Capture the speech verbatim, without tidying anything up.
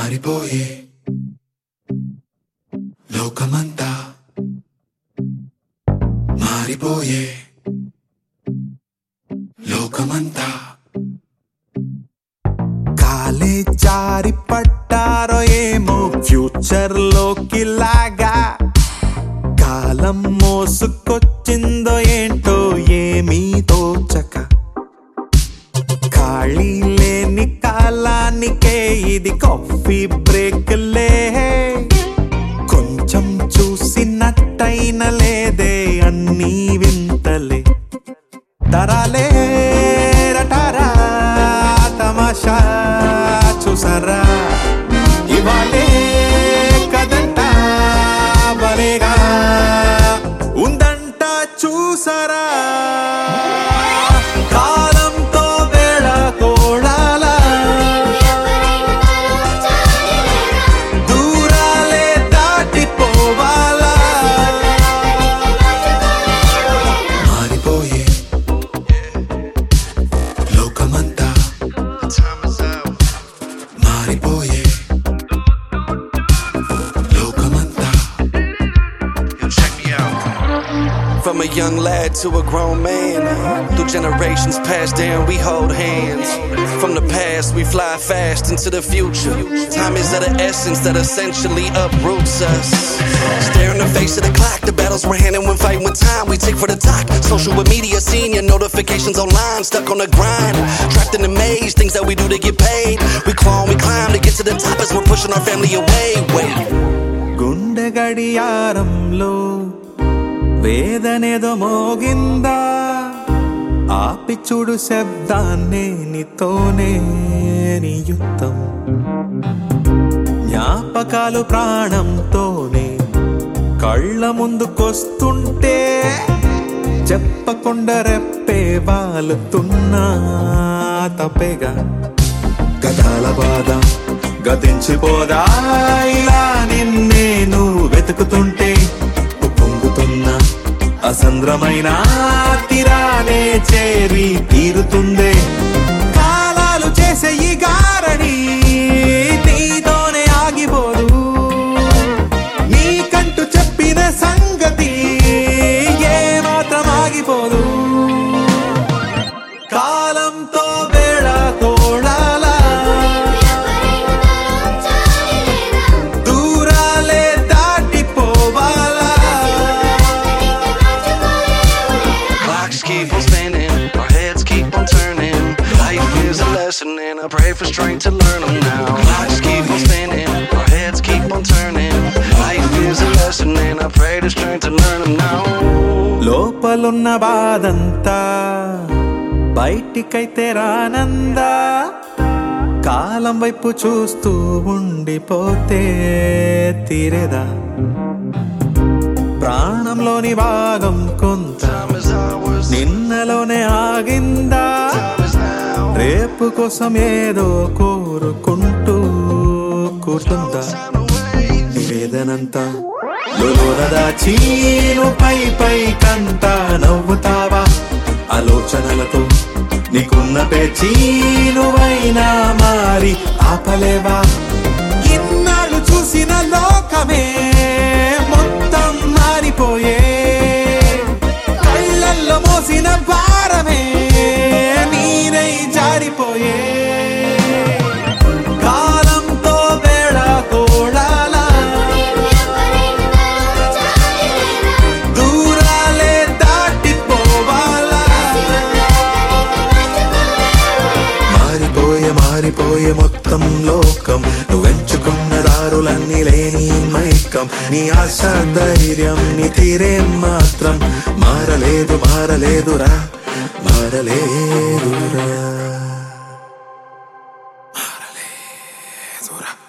మారిపోయే లోకమంతా మారిపోయే లోకమంతా కాలే జారి పట్టారో ఏమో ఫ్యూచర్ లోకి లాగా కాలం మోసుకొచ్చిందో ఏంటో ఏమీ తోచక ఖాళీ లేని కాలానికే ఇది కాఫీ బ్రేక్ లే కొంచెం చూసినట్టయిన లేదే అన్నీ వింతలే తరాలే రటారా తమాషా చూసారా ఇవాళే కదంట బలేగా ఉందంట చూసారా కాలంతో వేళ తోడాలా దూరాలే దాటిపోవాలా మారిపోయే లోకమంతా మారిపోయే లోకమంతా. From a young lad to a grown man, through generations passed down, we hold hands. From the past, we fly fast into the future. Time is of the essence that essentially uproots us. Stare in the face of the clock, the battles we're handing when fighting with time. We take for the talk, social media, seeing your notifications online. Stuck on the grind, trapped in the maze, things that we do to get paid. We claw, we climb to get to the top as we're pushing our family away. Wait. గుండె గడియారంలో వేదనేదో మోగిందా ఆపి చూడు శబ్దాన్నే నీతోనే నీ యుద్ధం జ్ఞాపకాలు ప్రాణంతోనే కళ్ళ ముందుకొస్తుంటే చెప్పకుండా రెప్పే వాలుతున్నా తప్పేగా గదాల బాధ గతించిపోదా ఇలా నిన్నే నువ్వు వెతుకుతుంటే పొంగుతున్నా అసంద్రమైన తీరానే చేరి తీరుతుందే కాలాలు చేసే ఈ గారడి నీతోనే ఆగిపోదు నీకంటూ చెప్పిన సంగతి ఏ మాత్రం ఆగిపోదు కాలంతో వేళ తోడాలా దూరాలే దాటిపోవాలా Clocks keep on spinning, our heads keep on turning. Life is a lesson and I pray for strength to learn them now. Clocks keep on spinning, our heads keep on turning. Life is a lesson and I pray for strength to learn them now. లోపలున్న బాధంతా బయటికైతే రానందా కాలం వైపు చూస్తూ ఉండిపోతే తీరేదా ప్రాణంలోని భాగం కొంత Time is ours, నిన్నలోనే ఆగిందా time is now. రేపు కోసం ఏదో కోరుకుంటూ కూర్చుందా నివేదనంతా లోన దాచి నువ్వు పై పై కంతా నవ్వుతావా ఆలోచనలతో నీకున్న పేచి నువ్వైనా మారి ఆపలేవా ఇన్నాళ్ళు చూసిన లోకమే మొత్తం మారిపోయే కళ్ళల్లో మోసిన భారమే నీనై జారిపోయే కాలంతో వేళ తోడాలా దూరాలే దాటిపోవాలా మారిపోయే మారిపోయే మొత్తం లోకం నువ్వెంచుకున్న దారులన్నీ లేని మైకం నీ ఆశ ధైర్యం నీ తీరే మాత్రం మారలేదు మారలేదురా మారలేదురా మారలేదురా